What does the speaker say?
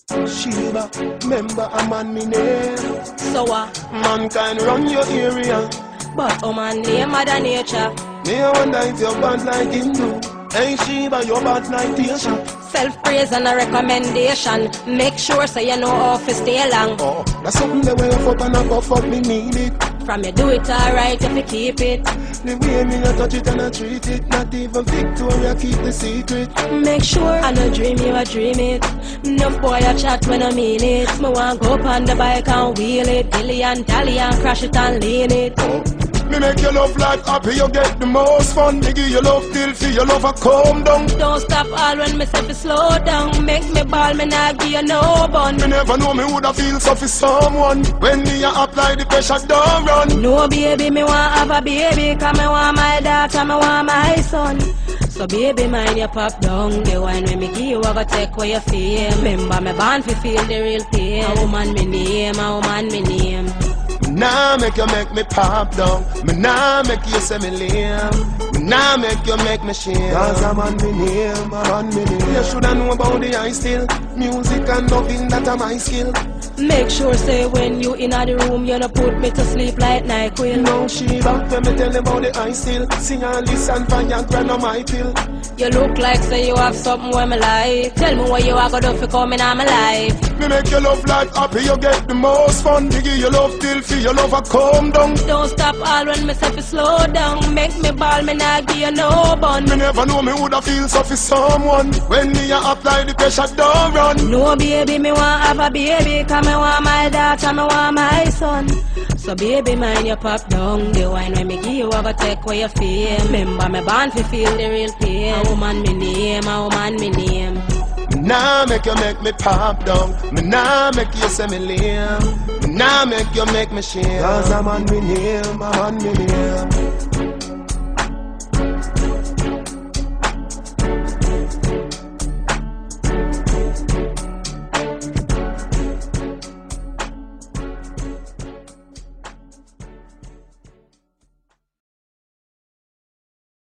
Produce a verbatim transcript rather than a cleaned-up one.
Sheba, remember a man me name. So what? Uh, Mankind run your area, but oh man, name Mother Nature. me I wonder if you're bad like him do. Hey Sheba, you're bad like Tisha. Self-praise and a recommendation. Make sure so you know how to stay long. Oh, that's something that way up and up off up me need it. From you do it alright if you keep it. The way me I touch it and I treat it. Not even Victoria keep the secret. Make sure I no dream you a dream it. Enough boy a chat when I mean it. Me want go up on the bike and wheel it. Dilly and dally and crash it and lean it. Oh. Me make your love like happy, you get the most fun. Me give you love till feel your love a calm down. Don't stop all when me say fi slow down. Make me ball, me not give you no bun. Me never know me woulda feel so for someone. When me a apply the pressure, don't run. No baby, me want have a baby. Cause me want my daughter, me want my son. So baby, mind your pop down. The wine when me give you, I go take away your feel. Remember me born fi feel the real pain. A woman me name, a woman me name. Me nah make you make me pop down. Me nah make you say me lame. Me nah make you make me shame. Cause I'm on me name, I'm on me name. You shoulda know about the eye still. Music and loving, that are my skill. Make sure say when you in the room, you no put me to sleep like NyQuil. No Sheba, when me tell about the eye still. Sing and listen for your grand on my pill. You look like say you have something where me like. Tell me what you are gonna do for coming on my life. Me make your love like happy, you get the most fun. Me give you love till feel your love a calm down. Don't stop all when me say fi slow down. Make me ball, me not give you no bun. Me never know me woulda feel so for someone. When me a apply the pressure, don't run. No baby, me want have a baby. Cause me want my daughter, me want my son. So baby, mind your pop down. The wine when me give you, I go take away your fame. Remember me born fi feel the real pain. A woman me name, a woman me name. Me nah make you make me pop down. Me nah make you say me lame. Me nah make you make me shame. Cause I'm on me name, I'm on me name.